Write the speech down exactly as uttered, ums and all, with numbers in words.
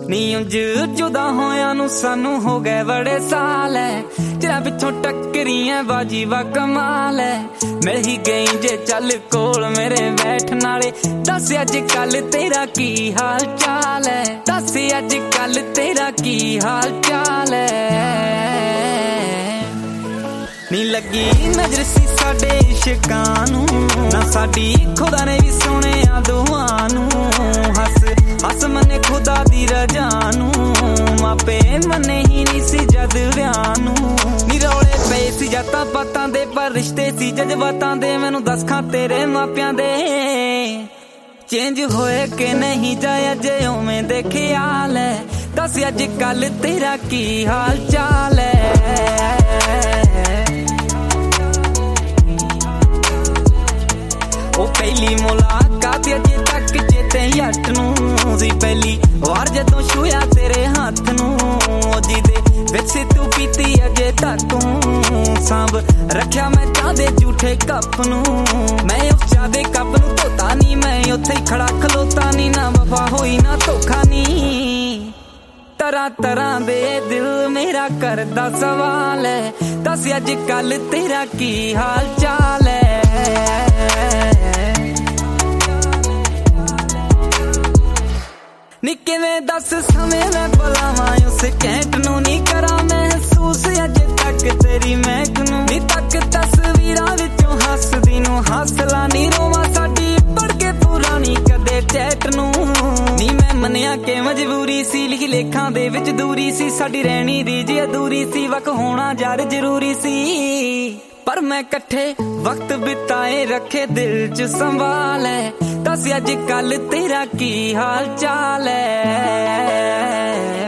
नी उंज जुदा होया नू सानू हो गए बड़े साल है, तेरा पिछों टक्करी है बाजी वा कमाल है। मिल ही गई जे चल कोल मेरे बैठ नाले, दस अज कल तेरा की हाल चाल है, दस अज कल तेरा की हाल चाल है। नी लगी नजर सी साडे इश्कां नू, ना साडी खुदा ने भी सुनिया दुआं नू। हस हस मने खुदा दी रजा नू, मापे मने ही नहीं सी जद विआह नू। नी रौले पे सी जातां पातां दे, पर रिश्ते सी जज्बातां दे। मैनू दस खां तेरे मापियां दे चेंज होए कि नहीं जाया जे उवें दे ख्याल है, दस अज कल तेरा की हाल चाल है। ओ पहली मुलाकात अजे तक चेते जट नूं सी, पहली वार जदों छूया तेरे हाथ नूं। जी दे विच तू पीती अजे तक सांभ रखिया मैं चाह दे झूठे कप नूं। मैं उस चाह दे कप नूं धोता नी, मैं उत्थे ही खड़ा खलोता नी। ना वफा होई ना धोखा नी, तरह तरह दे दिल मेरा करदा सवाल है, दस अज कल तेरा की हाल चाल है। नी किवें दस समय मैं बुलावां उस कैंट नू, नी करा महसूस अज तक तेरी महक नू। नी तक तस्वीरां विचों हसदी नू हौसला नी, रोवां साडी पढ़ के पुरानी कदे चैट नू। नी मैं मन्निया के मजबूरी सी, लिख लेखां दे विच दूरी सी, साडी रहनी रीज अधूरी सी, वक होना यार जरूरी सी। पर मैं कट्ठे वक्त बिताए रखे दिल च संभाल है, दस अज कल तेरा की हाल चाल है।